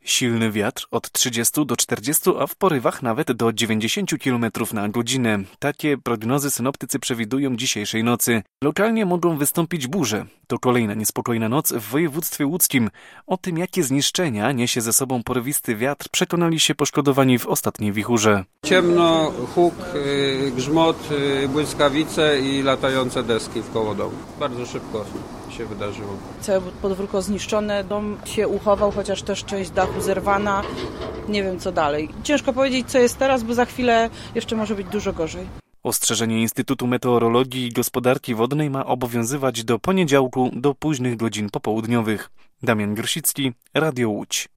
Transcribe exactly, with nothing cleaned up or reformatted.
Silny wiatr od trzydziestu do czterdziestu, a w porywach nawet do dziewięćdziesięciu kilometrów na godzinę. Takie prognozy synoptycy przewidują dzisiejszej nocy. Lokalnie mogą wystąpić burze. To kolejna niespokojna noc w województwie łódzkim. O tym, jakie zniszczenia niesie ze sobą porywisty wiatr, przekonali się poszkodowani w ostatniej wichurze. Ciemno, huk, grzmot, błyskawice i latające deski wkoło domu. Bardzo szybko się wydarzyło. Całe podwórko zniszczone, dom się uchował, chociaż też część dachu zerwana. Nie wiem co dalej. Ciężko powiedzieć, co jest teraz, bo za chwilę jeszcze może być dużo gorzej. Ostrzeżenie Instytutu Meteorologii i Gospodarki Wodnej ma obowiązywać do poniedziałku do późnych godzin popołudniowych. Damian Grosicki, Radio Łódź.